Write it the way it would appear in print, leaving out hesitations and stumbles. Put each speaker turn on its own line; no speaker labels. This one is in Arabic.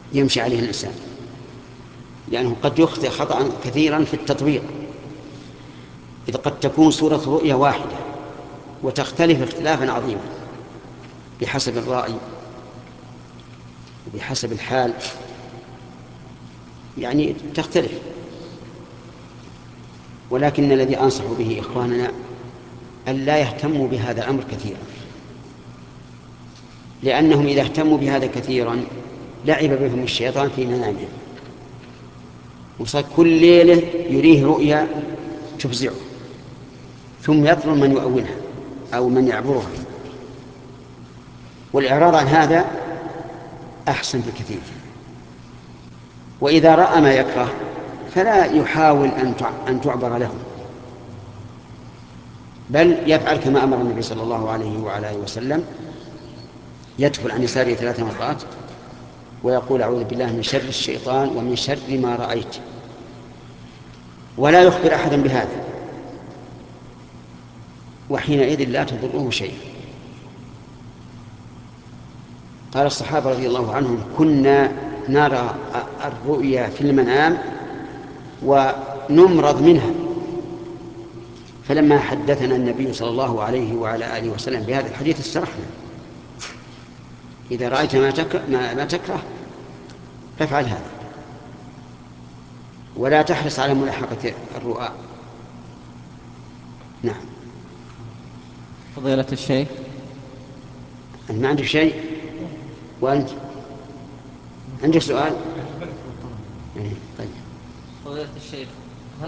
يمشي عليه الإنسان، لأنه قد يخطئ خطأ كثيرا في التطبيق، إذ قد تكون صورة رؤية واحدة وتختلف اختلافا عظيما بحسب الرأي وبحسب الحال، يعني تختلف. ولكن الذي أنصح به إخواننا أن لا يهتموا بهذا الأمر كثيرا، لأنهم إذا اهتموا بهذا كثيرا لعب بهم الشيطان في منامهم، وصار كل ليلة يريه رؤيا تفزعه، ثم يطلب من يؤولها أو من يعبرها. والإعراض عن هذا أحسن بكثير. وإذا رأى ما يكره فلا يحاول أن تعبر له، بل يفعل كما أمر النبي صلى الله عليه وعلى آله وسلم، يدخل عن يساره 3 مرات ويقول أعوذ بالله من شر الشيطان ومن شر ما رأيت، ولا يخبر أحدا بهذا، وحينئذ لا تضره شيء. قال الصحابة رضي الله عنهم كنا نرى الرؤيا في المنام ونمرض منها، فلما حدثنا النبي صلى الله عليه وعلى آله وسلم بهذا الحديث استرحنا. إذا رأيت ما تكره فافعل هذا، ولا تحرص على ملاحقة الرؤى. نعم.
فضيلة الشيخ،
أنا ما عندي شيء، وأنت عندك سؤال؟